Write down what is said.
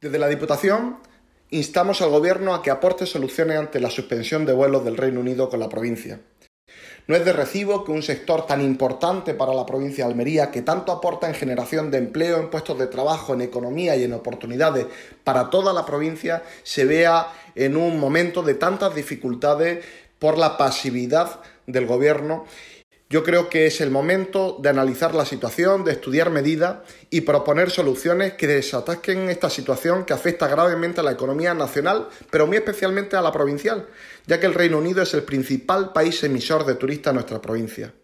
Desde la Diputación instamos al Gobierno a que aporte soluciones ante la suspensión de vuelos del Reino Unido con la provincia. No es de recibo que un sector tan importante para la provincia de Almería, que tanto aporta en generación de empleo, en puestos de trabajo, en economía y en oportunidades para toda la provincia, se vea en un momento de tantas dificultades por la pasividad del Gobierno. Yo creo que es el momento de analizar la situación, de estudiar medidas y proponer soluciones que desatasquen esta situación que afecta gravemente a la economía nacional, pero muy especialmente a la provincial, ya que el Reino Unido es el principal país emisor de turistas en nuestra provincia.